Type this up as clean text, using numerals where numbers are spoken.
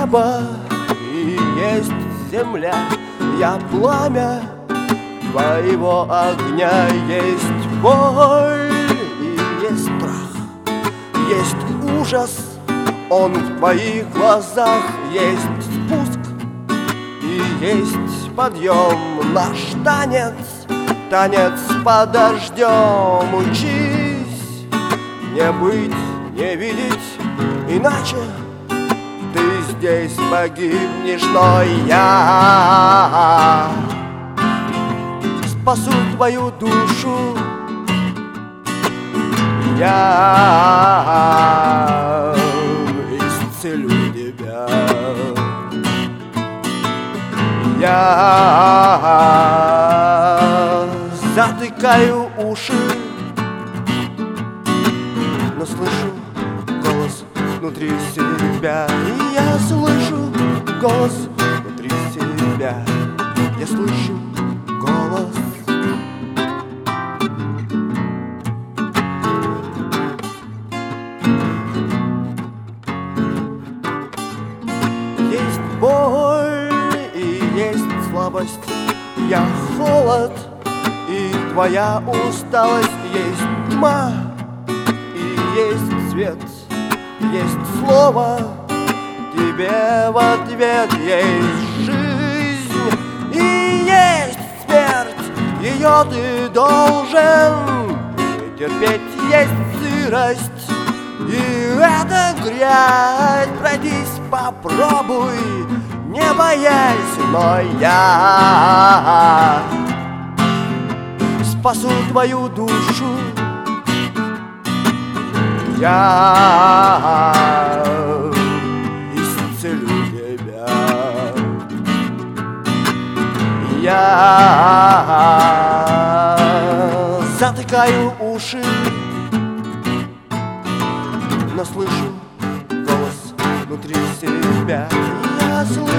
небо и есть земля. Я пламя твоего огня, есть боль и есть страх, есть ужас, он в твоих глазах, есть спуск и есть подъем. Наш танец, танец под дождем. Учись не быть, не видеть, иначе ты здесь погибнешь. Но я спасу твою душу, я исцелю тебя, я затыкаю уши, но слышу голос внутри себя. Я слышу голос внутри себя. Я слышу голос. Есть боль и есть слабость, я холод и твоя усталость. Есть тьма и есть свет, есть слово тебе в ответ. Есть жизнь и есть смерть, ее ты должен терпеть. Есть сырость и это грязь, пройдись, попробуй, не боясь. Но я спасу твою душу, я исцелю тебя, я затыкаю уши, но слышу голос внутри себя. Я слышу